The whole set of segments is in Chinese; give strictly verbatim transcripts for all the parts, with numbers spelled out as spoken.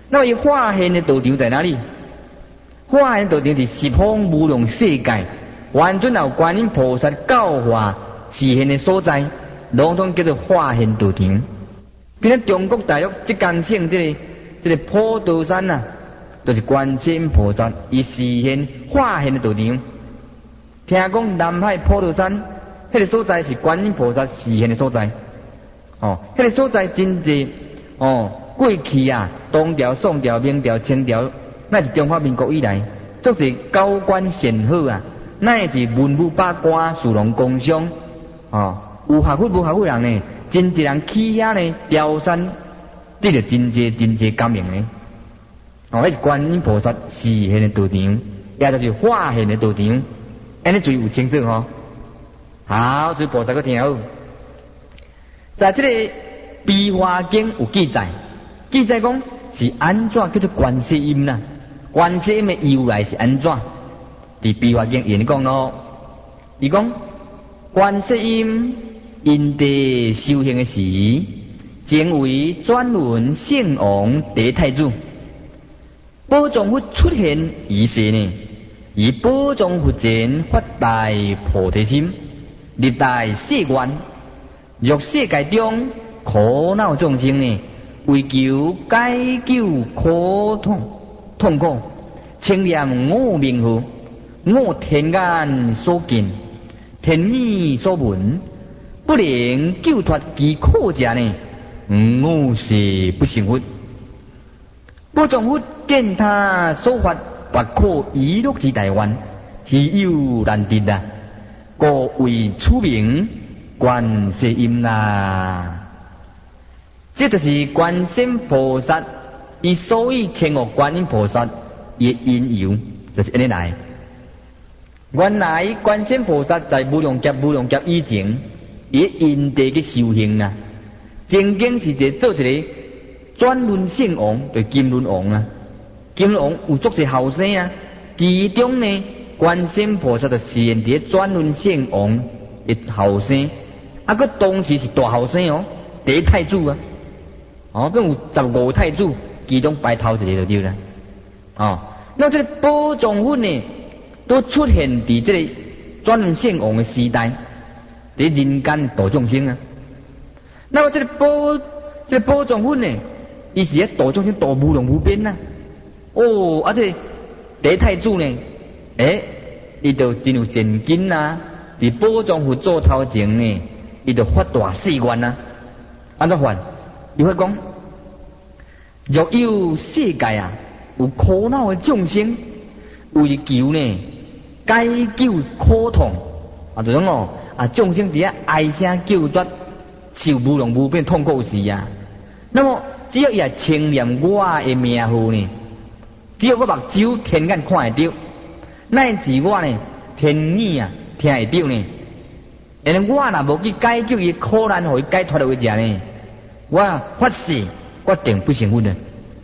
那么伊化现的道场在哪里？化现道场是十方无量世界，完全有观音菩萨教化示现的所在，拢统叫做化现道场。比如中国大陆浙江省这个这个普陀山呐、啊，就是观世音菩萨伊示现化现的道场。听讲南海普陀山，迄、那个所在是观音菩萨示现的所在。哦，迄、那个所在真济哦，过去啊，唐朝、宋朝、明朝、清朝，乃是中华民国以来，足是高官显赫啊，乃是文武百官、士农工商，哦，有学府无学府人呢，真济人去遐呢，雕山，得着真济真济感应呢。哦，迄是观音菩萨示现的道场，也就是化现的道场。安尼注意有清楚吼。好，这菩萨个听好。在这个《悲华经》有记载，记载讲是安怎叫做观世音呐？观世音的由来是安怎？伫《悲华经》演讲咯，伊讲观世音因地修行的时，正为转轮圣王第太子，宝藏佛出现于世呢。以宝藏佛前发大菩提心，历大誓愿，若世界中苦恼众生呢，为求解救苦痛痛苦，称念我名号，我天眼所见，天耳所闻，不能救脱其苦者呢，我是不成佛。宝藏佛见他所发不可遗落之大愿，稀有难得啊！故为出名观世音啦。这就是观世音菩萨，伊所以称呼观音菩萨也因由，就是安尼来。原来观世音菩萨在无量劫无量劫以前，伊因地去修行啊，曾经是一做一个转轮圣王，就是金轮王啊。金轮王有足些后生啊，其中呢，观世音菩萨就示现伫转轮圣王的后生，啊，佮当时是大后生哦，第一太子啊，哦，佮有十五太子，其中排头一个就对啦，哦，那这个宝藏佛呢，都出现伫这个转轮圣王的时代，伫人间度众生啊。那么这个宝，这个宝藏佛呢，伊是咧度众生度无量无边呐。哦，而且第一太子呢，诶，伊就真有善根呐。伫宝藏佛做头前呢，伊就发大誓愿呐。安怎发？伊发讲，若有世界啊，有苦恼的众生，为求呢解救苦痛，啊，就讲哦，啊众生伫遐唉声叫绝，受无量无边痛苦时啊。那么只要伊也称念我的名号呢？只要我目睭天眼看会到，乃至我呢天耳啊听会到呢。因为我若无去解救伊苦难，互伊解脱落去者呢，我发誓我定不成佛的。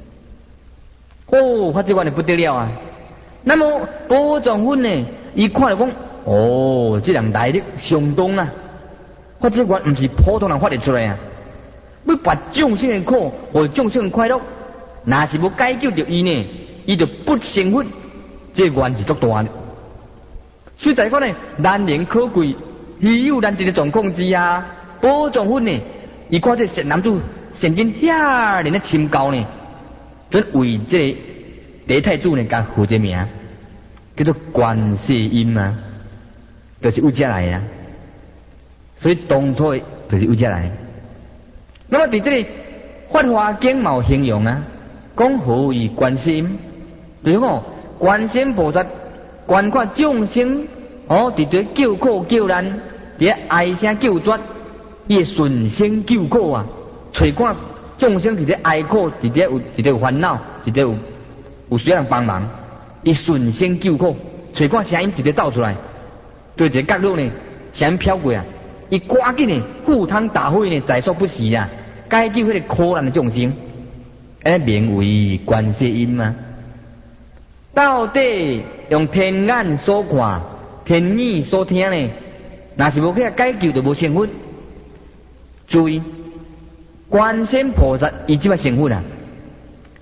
哦，发这愿就不得了啊！那么宝藏佛呢，伊看了讲，哦，这人来历相当啊！发这愿唔是普通人发得出来啊！要拔众生的苦，互众生的快乐，若是要解救着伊呢？伊就不成佛，这愿是足大的。所以在讲呢，难能可贵、稀有难得的状况之下，宝藏佛呢，伊看这善男子善根遐尼的深厚呢，准为这个第一太子呢，甲呼这名，叫做观世音啊，就是有这来啊。所以当初就是有这来。那么伫这里《法华经》嘛有形容啊，讲何为观世音？就是讲观世音菩萨观看众生哦，伫这救苦救难，伫唉声叫绝，伊会顺生救苦啊！找看众生伫这哀苦，伫这有伫这有烦恼，伫这有有需要人帮忙，伊顺生救苦，找看声音直接走出来，对一个角落呢，声音飘过啊，伊赶紧呢赴汤蹈火呢，在所不惜啊，解救迄个苦难的众生，哎，名为观世音啊。到底用天眼所看、天耳所听呢？若是无去解救，就无成佛。注意，观世音菩萨伊即摆成佛啊，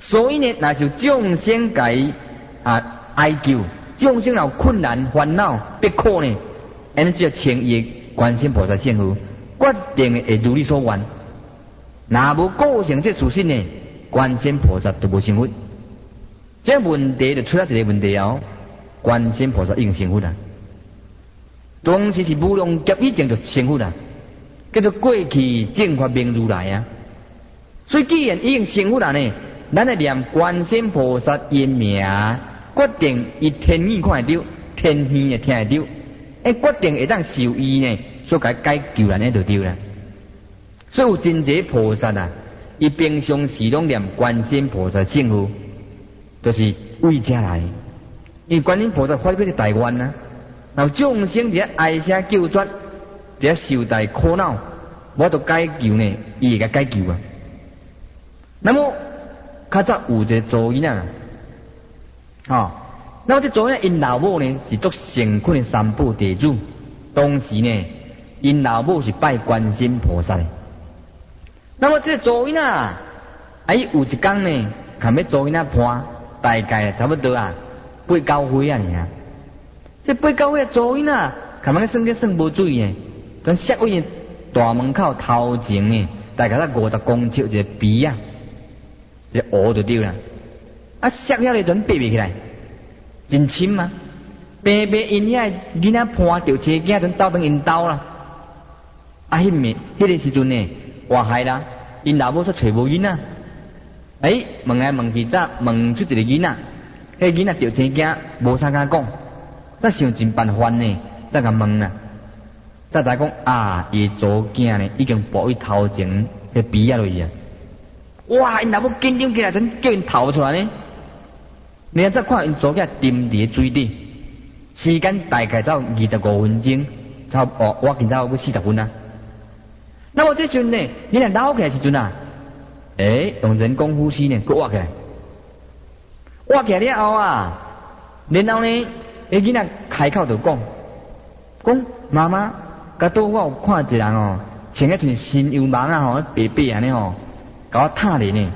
所以呢，那就众生该啊哀求，众生有困难、烦恼、逼苦呢，安尼只要请伊观世菩萨圣父，决定会如你所愿。若无构成这事实呢，观世菩萨都无成佛。这问题就出了一个问题哦，观世菩萨已经成佛啦。当时是无量劫以前就成佛啦，叫做过去正法明如来啊。所以既然已经成佛啦呢，咱来念观世菩萨因名，决定伊天意看会到，天耳也听会到，诶，决定会当受伊呢所解解救咱诶就对啦。所以有真济菩萨啊，伊平常时拢念观世菩萨圣号，就是为遮来。因为观世菩萨发表伫台湾啊，然后众生伫遐哀声叫绝，伫遐受大苦恼，我都解救呢，伊会甲解救啊。那么较早有一个祖囡仔，哦，那么这祖囡仔因老母呢是做成坤的三宝地主，当时呢因老母是拜观世菩萨的。那么这祖囡仔，哎有一天呢，看要祖囡仔伴，大概差不多啊八九岁啊尔。这八九岁祖囡仔，看要算计算无水呢，跟设位大门口头前呢，大概才五十公尺一个鼻啊。一个乌就对啦，啊，摔了咧，阵爬袂起来，真深嘛！白白因遐囡仔伴着车囝，阵走转因兜啦。啊，迄暝迄个时阵呢，活海啦，因老母说找无囡仔，哎，问来问去，则问出一个囡仔，迄囡仔着车囝，无啥敢讲，则想尽办法呢，则甲问啦，则知讲啊，伊祖囝呢已经步伊头前迄鼻仔落去啊。哇！因老母紧张起来，阵叫因逃出来呢。你再看因左脚沉伫水底，时间大概只有二十五分钟，差不多我今朝要四十分啊。那么这时阵呢，你若捞起来时阵啊，诶、欸，用人工呼吸呢，佮挖起来，挖起来了后啊，然后呢，迄囡仔开口就讲，讲妈妈，甲倒我有看一个人哦，穿迄串新油蠓啊吼，白白安尼吼。甲我踏咧呢，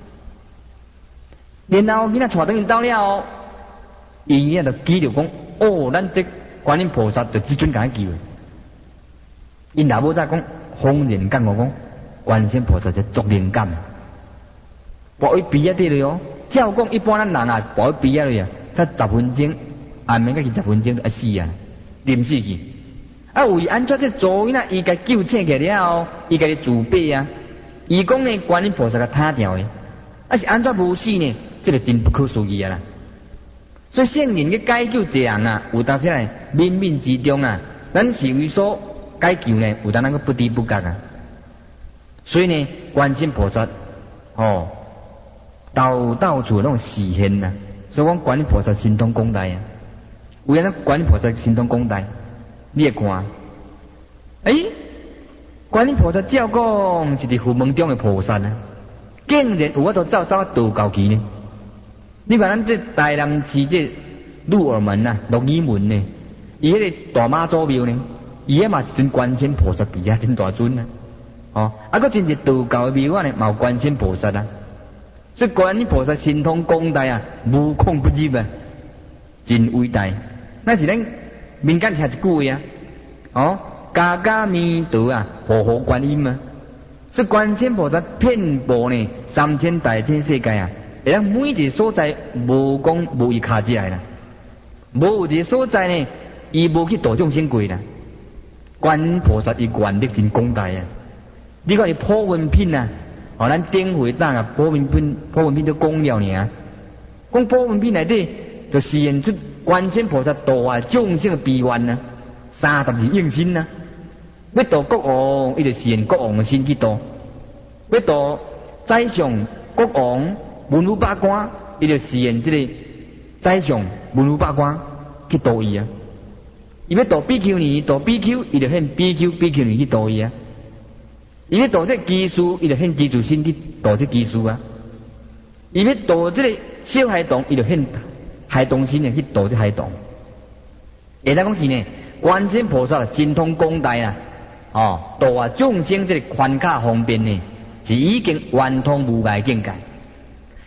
然后囡仔带等因兜了，伊囝就记着讲，哦，咱这观音菩萨就即阵甲伊救。因老母再讲，恍然间我讲，观世菩萨是足灵感，抱伊鼻仔底咧哦。照讲一般咱人啊，抱伊鼻仔咧啊，才十分钟，也免甲二十分钟就要死啊，啉死去。啊，为安怎这做囡仔伊甲救醒起了后，伊家己自闭啊。伊讲呢，观音菩萨甲他掉的，啊是安怎无死呢？这个真不可思议啊啦！所以圣人去解救一人啊，有当时来冥冥之中啊，咱是为所解救呢，有当咱个不知不觉啊。所以呢，观世菩萨哦，到到处那种示现啊，所以讲观音菩萨神通广大啊。为安怎观音菩萨神通广大？你会看，诶。观音菩萨照讲是伫佛门中的菩萨啊，竟然有法度走走啊道教去呢？你看咱这台南市这鹿耳门啊、鹿耳门呢，伊迄个大妈祖庙呢，伊迄嘛一尊观世菩萨伫遐真大尊啊！哦，啊，佫真是道教的庙啊呢，嘛有观世菩萨啊。所以观音菩萨神通广大啊，无孔不入啊，真伟大。那是咱民间听一句话啊，哦。嘎嘎弥陀啊，活活观音啊！这观世菩萨遍布呢三千大千世界啊，会当每一个所在无讲无伊卡起来啦，无一个所在呢，伊无去度众生过啦。观音菩萨伊愿力真广大啊！你看伊普文品啊，哦，咱顶回当啊，普文品普文品都讲了呢，讲普文品内底就示现出观世菩萨度啊众生的悲愿啊，三十二应身啊。要度国王，伊就示现国王的身去度；要度宰相、国王、文武百官，伊就示现这个宰相、文武百官去度伊啊。伊要度比丘尼，度比丘，伊就显比丘、比丘尼去度伊啊。伊要度这技术，伊就显技术身去度这技术啊。伊要度这个小孩童，伊就显孩童身去度这孩童。会当讲是呢，观世菩萨神通广大啊！哦，度啊众生这个宽卡方便呢，是已经圆通无碍境界。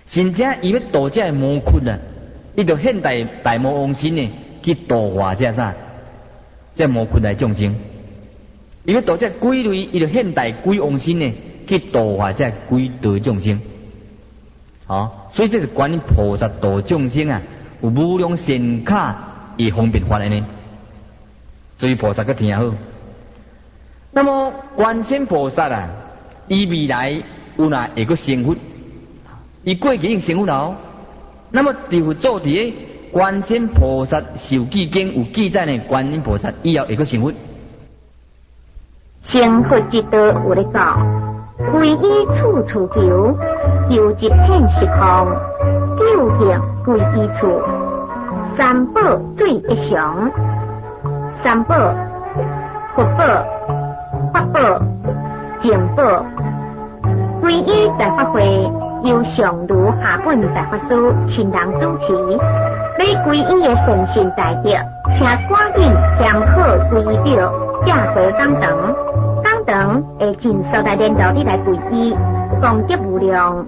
真正伊要度这魔窟啊，伊就现代大魔王神呢去度化这啥，这魔窟来众生。伊要度这鬼类，伊就现代鬼王神呢去度化这鬼道众生。哦，所以这是观音菩萨度众生啊，有无量善巧以方便法的呢。所以菩萨个听好。那么观世菩萨啊，伊未来有哪会个成佛？伊过去已经成佛了。那么伫做伫观世菩萨受记经有记载呢，观音菩萨以后会个成佛。 成佛之道有咧讲，皈依处处求，求一片实空，究竟皈依处，三宝最吉祥。三宝：佛宝、法宝、净宝。皈依大法会由上儒下本大法师亲人主持，要皈依的善信大德，请赶紧填好皈依表，寄回讲堂。讲堂会尽所在领导你来皈依，功德无量。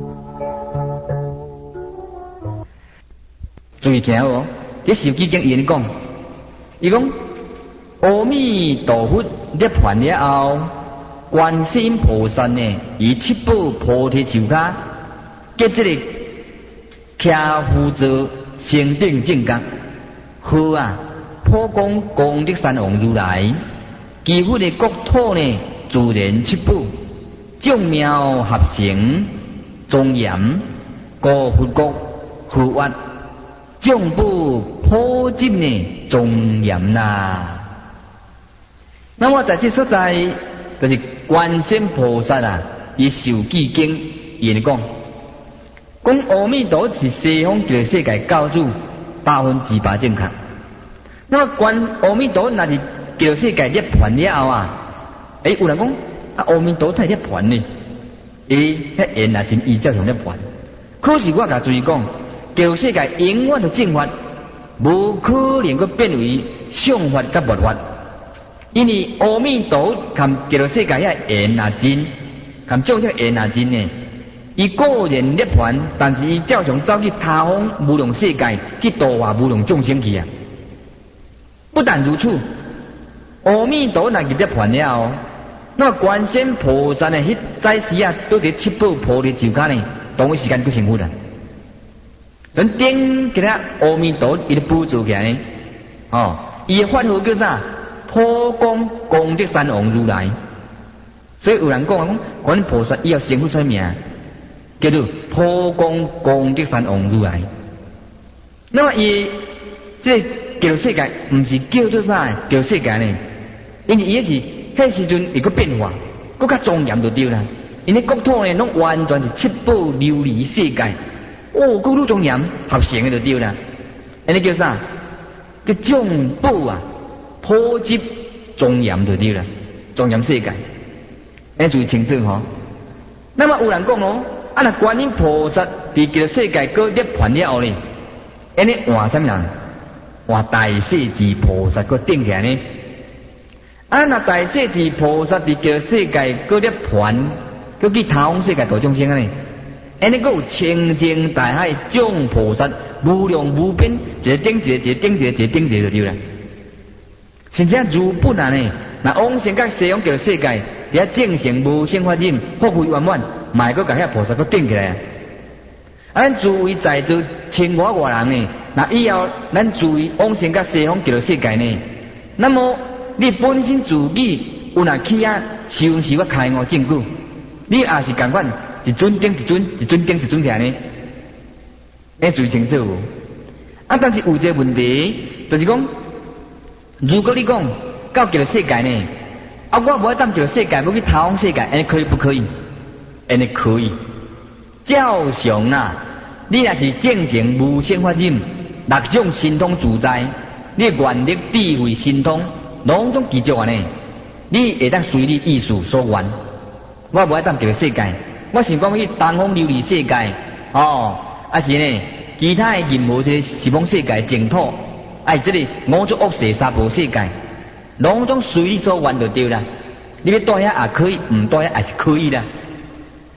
注意听哦，这受记经伊咧讲，伊讲阿弥陀佛涅槃了后，观世音菩萨呢，以七宝菩提树下，结这个徛趺坐成定正觉，好啊，普光功德三王如来，其佛的国土呢，自然七宝，众妙合成，庄严，高佛国护法，众宝普及呢，庄严啦。那么在这所在，就是观世菩萨啊，以受记经伊讲，讲阿弥陀是西方极乐世界教主，百分之百正确。那么观阿弥陀那是极乐世界涅槃了后啊，诶，有人讲啊，阿弥陀太涅槃呢？伊迄缘啊真伊才上涅槃。可是我甲注意讲，极乐世界永远都正法，无可能个变为相法甲末法。因为阿弥陀含极乐世界遐缘啊真，含众生缘啊真呢，伊个人涅槃，但是伊照常走去他方无量世界去度化无量众生去啊。不但如此，阿弥陀若入涅槃了，那么观世菩萨呢，迄在时啊，都伫七宝菩提树下呢，同一时间去成佛啦。咱顶其他阿弥陀伊咧补助起来呢，哦，伊的法号叫啥？普光功德三王如来。所以有人讲讲，观音菩萨以后成佛出名，叫做普光功德三王如来。那么伊这极乐世界唔是叫做啥极乐世界呢？因为伊是迄时阵一个变化，更较庄严就对啦。因为国土呢，拢完全是七宝琉璃世界，哦，各路庄严合成的就对啦。安尼叫啥？叫众宝啊，普及庄严就对啦，庄严世界。安注意清楚吼。那么有人讲哦，啊那观音菩萨伫极乐世界过涅槃了后呢，安尼换什么人？换大势至菩萨个顶起来呢？啊那大势至菩萨伫极乐世界过涅槃，过去他方世界度众生呢？安尼个有清净大海众菩萨无量无边，一个顶一个，一个顶一个，一个顶一个就对啦。真正如本啊呢，那往生甲西方极乐世界，遐正成无生法忍，福慧圆满，嘛会阁甲遐菩萨阁顶起来啊！啊，咱诸位在座千外外人呢，那以后咱诸位往生甲西方极乐世界呢，那么你本身自己有若去啊修持我开悟证据，你也是共款一尊顶一尊，一尊顶一尊起来呢，要注意清楚。啊，但是有一个问题，就是讲。如果你讲到极乐世界呢，啊，我无爱当极乐世界，要去他方世界，安尼可以不可以？安尼可以。照常啊，你若是正成无生法忍，六种神通自在，你愿力、智慧、神通，拢种具足安尼，你会当随你意思所愿。我无爱当极乐世界，我想讲去东方琉璃世界，哦，啊是呢，其他的任何这十方世界净土。哎，这里五种恶世三宝世界，拢种随你所愿就对啦。你要住遐也可以，唔住遐也是可以啦。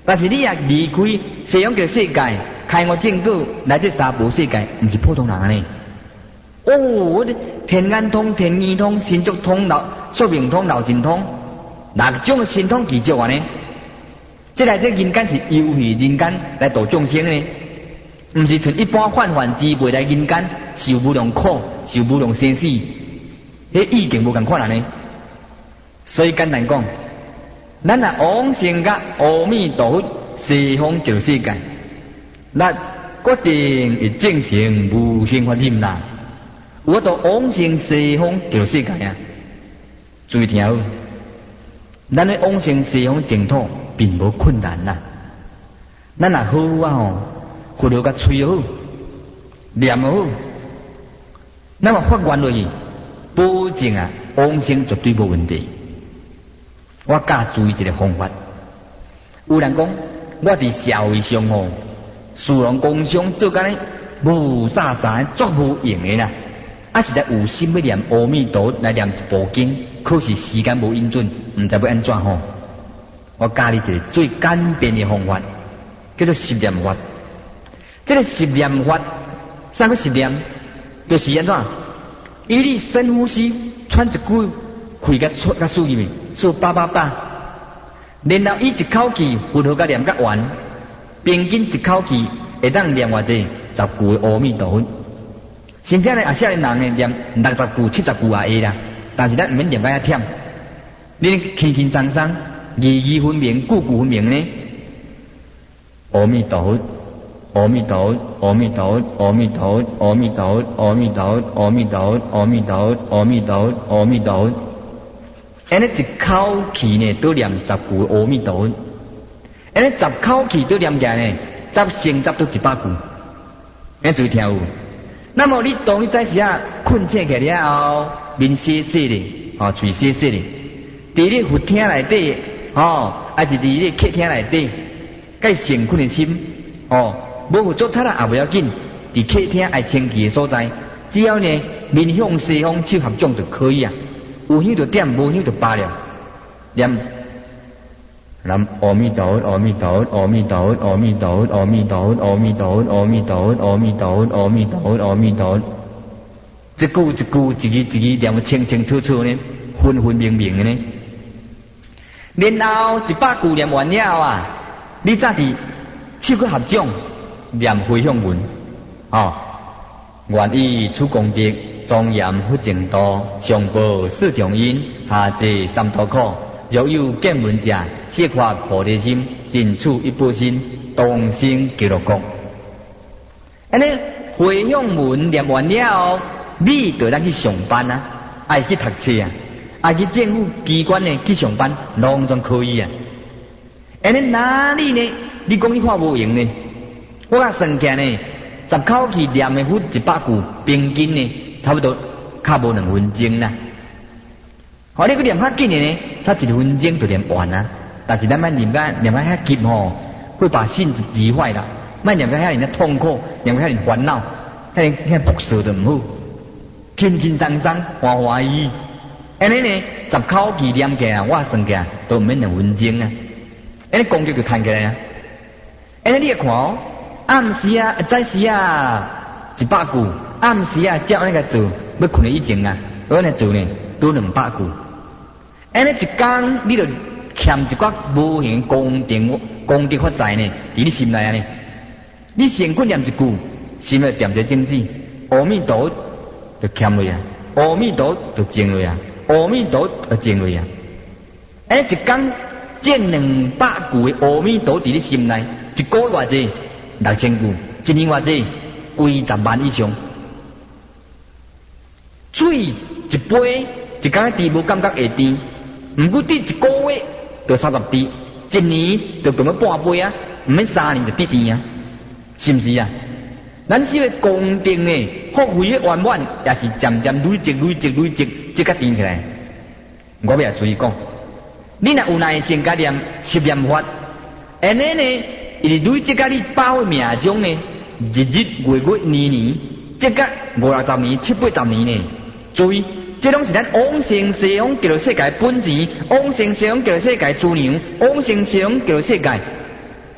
但是你也离开西方叫世界，开悟正果来这三无世界，唔是普通人呢。哦，我的天眼通、天耳通、心足通、脑宿命通、脑筋通，六种神通奇足啊呢。这来这人间是游戏人间来度众生呢，唔是像一般泛泛之辈来人间受无量苦、受无量生死，迄意境无共款啊呢。所以简单讲，咱若往生甲阿弥陀佛西方极乐世界，咱决定会正成无生法忍啦。我到往生西方极乐世界啊，注意听好，咱咧往生西方净土并无困难啦。咱若好啊吼，佛号甲吹好，念好，那么发愿落去，保证啊往生绝对无问题。我教注意一个方法，有人讲我伫社会上吼，殊荣工商做干咧无啥啥足无用的啦。啊，实在有心要念阿弥陀来念一部经，可是时间无允准，唔知要安怎吼。我教你一个最简便的方法，叫做十念法。这个十念法，啥个十念？就是安怎？以你深呼吸，喘一句，开甲出甲输入去，数八八八。然后伊一口气佛号甲念甲完，平均一口气会当念偌济十句阿弥陀佛。真正咧，啊，少年人咧念六十句、七十句也会啦，但是咱唔免念甲遐忝。你轻轻松松、字字分明、句句分明呢。阿弥陀佛，阿弥陀佛，阿弥陀佛，阿弥陀佛，阿弥陀佛，阿弥陀佛，阿弥陀佛，阿弥陀佛，阿弥陀佛，阿弥陀佛。安尼一口气呢，都念十句阿弥陀佛。安尼十口气都念起来呢，十成十都一百句。安注意听有。那么你当你早时啊困醒起来了后，面洗洗的，哦，嘴洗洗的，伫你佛厅内底，哦，还是伫你客厅内底，该成困的心，哦，无有做差啦也不要紧，伫客厅爱清气的所在，只要呢面向西方手合掌就可以啊。有香就点，无香就罢了。念南阿弥陀佛，阿弥陀佛，阿弥陀佛，阿弥陀佛，阿弥陀佛，阿弥陀佛，阿弥陀佛，阿弥陀佛，阿弥陀佛，阿弥陀佛。一句一句，一字一字念得清清楚楚呢，分分明明的呢。然后一百句念完了啊，你再伫手去合掌念回向文，哦，愿以此功德庄严佛净土，上报四重因，下济三途苦。若有见闻者，悉发菩提心，尽此一报身，当生极乐国。安尼回向文念完了，你就当去上班啊，爱去读册啊，爱去政府机关呢去上班，拢总可以啊。安尼哪里呢？你讲你看无用呢？我甲算起来呢，十口气念的佛一百句，平均呢差不多较无两分钟啦。好，你去念较紧的呢，差一分钟就念完啊。但是咱莫念甲念甲遐急吼，会把性子急坏啦。莫念甲遐尔痛苦，念甲遐尔烦恼，遐遐不舍就唔好。轻轻松松，欢欢喜喜。安尼呢，十口气念起来，我算起来都唔免两分钟啊。安尼功德就赚起来啊。安尼你看哦，暗时啊、早时啊一百句，暗时啊照安尼个做，要困以前啊，安尼做呢都两百句。安尼一工你就欠一寡无形功德功德发财呢，伫你心内啊呢。你先去念一句，心内掂着正字，阿弥陀就欠落啊，阿弥陀就净落啊，阿弥陀就净落啊。安尼一工见两百句的阿弥陀伫你心内，一个月偌济六千句，一年偌济几十万以上。水一杯，一工滴无感觉会甜。毋过滴一个月就三十滴，一年就咁样半杯啊，毋免三年就滴甜啊，是毋是啊？咱说的功德呢，福慧的圆满，也是渐渐累积、累积、累积，即个甜起来。我要注意讲，你若有耐心加念十念法，安尼呢，伊累积甲你百岁命中呢，日日月月年年，即个五六十年、七八十年呢，注意。这拢是咱往生西方极乐世界本钱，往生西方极乐世界资粮，往生西方极乐世界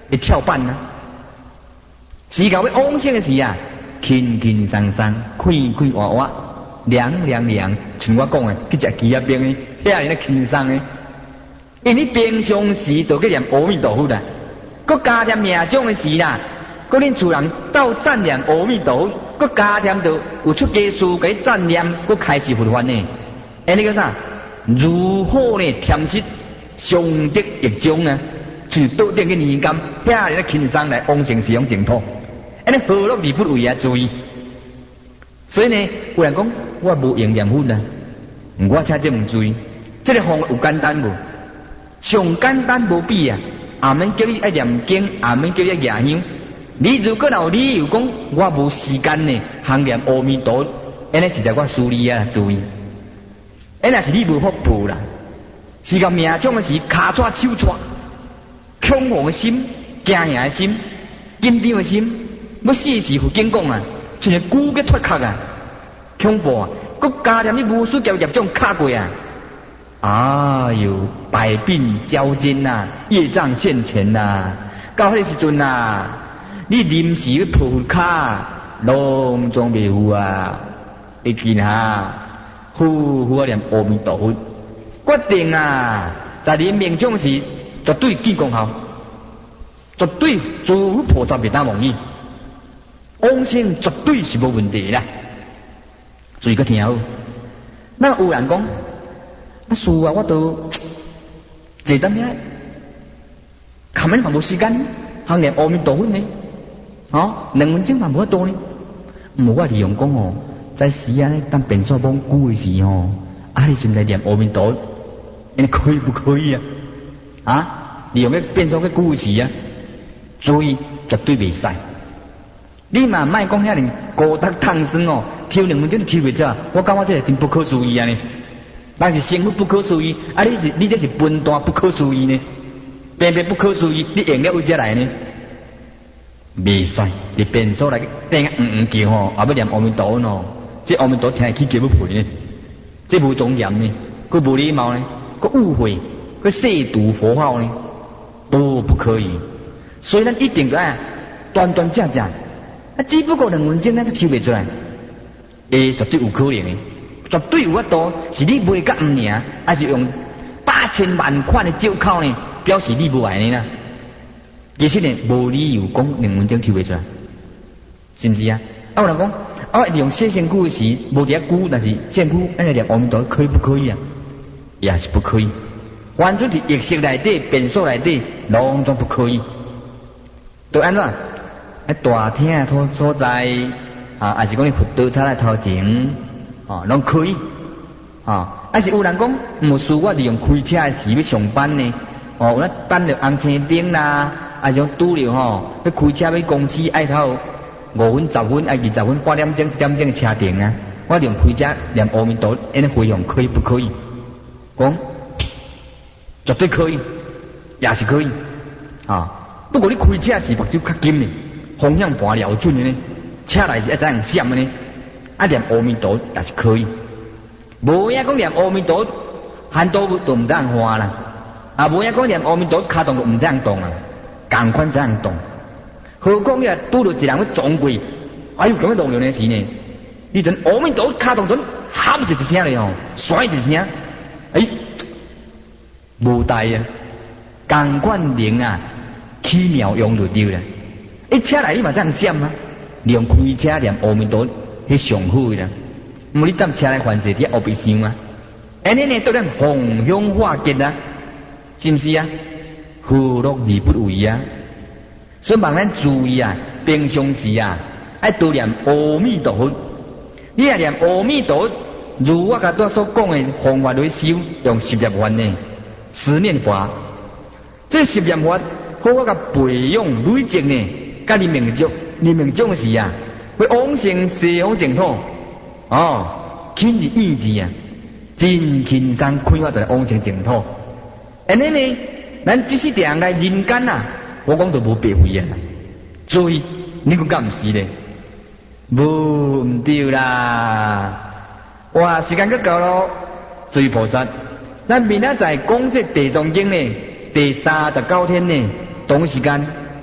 会跳板啊。时到要往生的时啊，轻轻松松，快快活活，凉凉凉，像我讲的，去食鸡仔冰的，遐尼咧轻松的。因为你平常时就去念阿弥陀佛啦，佮加添命中的时啦，佮恁厝人斗赞念阿弥陀佛，佮加添着有出家师给赞念，佮开始佛法呢。安尼个啥？如何呢？添实上德益忠啊，去倒定个年间，遐尼咧轻松来往生西方净土。安尼何乐而不为啊？注意。所以呢，有人讲我无用念佛啊，我请这么注意，这个方法有简单无？上简单无比啊！也免叫你爱念经，也免叫你爱夜香。你如果有理由讲我无时间呢，行念阿弥陀，安尼实在我疏离啊！注意，安那是你无福报啦。是个命中的是骹抓手抓，恐慌的心、惊吓的心、紧张的心，要死时佛经讲啊，像个骨骨脱壳啊，恐怖啊！佮加添你无数条业种卡过啊！哎呦，百病交煎呐、啊，业障现前呐、啊，到迄时阵呐、啊，你临时要抱卡，拢总袂有啊！你见下，呼呼念阿弥陀佛，决定啊，在你命中时绝对见功效，绝对诸佛菩萨袂当忘记，往生绝对是无问题啦。注意个听好，那有人讲。啊，是啊，我都坐等遐，根本嘛无时间，行念阿弥陀佛呢，哦，两分钟嘛无法度呢。无我利用讲哦，在时啊，当变数帮久的时哦，啊，你现在念阿弥陀佛，你可以不可以啊？啊，利用个变数个久的时啊，注意绝对袂使。你嘛莫讲遐尼高达烫酸哦，抽两分钟都抽袂着，我感觉这个真不可思议啊呢。但是生活不可思议，啊！你是你这是笨蛋不可思议呢，偏偏不可思议，你用了为遮来呢？袂使，你变数来顶啊嗯嗯叫吼，也要念阿弥陀佛哦，这阿弥陀听起叫要赔呢，这无庄严呢，佮无礼貌呢，佮误会，佮亵渎佛法呢，都不可以。所以咱一定要端端正正，啊，只不过两分钟咱就抽袂出来，诶，绝对有可能的。绝对有法度，是你袂甲唔尔，还是用八千万款的借口呢？表示你无爱呢啦。其实呢，无理由讲两分钟抽袂出来，是毋是啊？啊，有人讲，啊，利用写身躯时无伫遐久，但是身躯安尼念阿弥陀可以不可以啊？也是不可以。反正是意识内底、变数内底，拢总不可以。都安怎？啊，大厅所所在啊，还是讲你佛道差来头前。哦，拢可以，哦，还是有人讲，毋是我利用开车的时要上班呢，哦，有咧等着红青灯啦，还是讲拄着吼，要开车要公司爱头五分、十分、爱二十分、八点钟、一点钟的车程啊，我利用开车念阿弥陀，安尼费用可以不可以？讲绝对可以，也是可以，啊，不过你开车时目睭较紧呢，方向盘瞄准的呢，车内是一怎样闪的呢？啊，念阿弥陀也是可以，无影讲念阿弥陀，很多都唔这样花啦，啊，无影讲念阿弥陀，脚动都唔这样动啊，共款这样动。何况你啊拄到一人要撞过，哎呦，咁样动了呢时呢？你阵阿弥陀脚动阵喊一声咧吼，甩一声，哎，无大啊，共款灵啊，奇妙用就对啦。哎，车内你嘛这样闪啊，利用开车念阿弥陀。迄上好啦，毋你搭车来凡事伫后边想啊，安尼呢，对咱方向化结啊，是毋是啊？何乐而不为啊？所以望咱注意啊，平常时啊，爱多念阿弥陀佛。你啊念阿弥陀佛，如我甲拄所讲的方法来修，用十念法呢，十念法。这十念法，好我甲培养累积呢，甲你命中，你命中时啊。会往生西方净土，哦，轻而易举啊，真轻松开发就来往生净土。安尼呢，咱只是定来人间啊，我讲都无白费啊。注意，你讲敢毋是咧？无唔对啦！哇，时间够够咯，诸位菩萨，咱明仔载讲这地藏经呢，第三十九天呢，同时间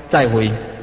再会。